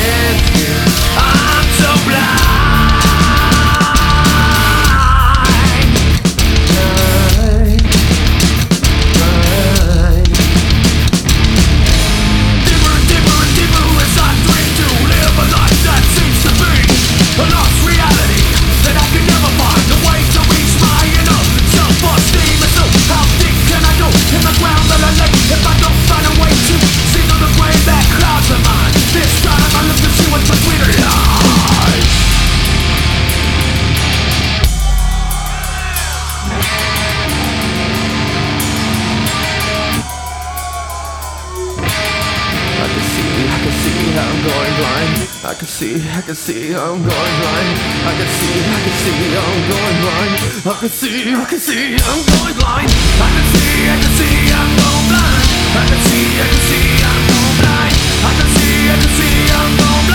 I'm so blind. Deeper and deeper and deeper as I dream to live a life that seems to be a lost reality, that I can never find a way to reach my inner self-esteem. And so how deep can I go in the ground that I lay if I don't find a way to see through the gray that clouds my mind? This time I look to see what's between our eyes. I can see I'm going blind. I can see I'm going blind. I can see I'm going blind. I can see I'm going blind. I can see I'm going blind. I can see I'm going blind. I can see I'm going blind.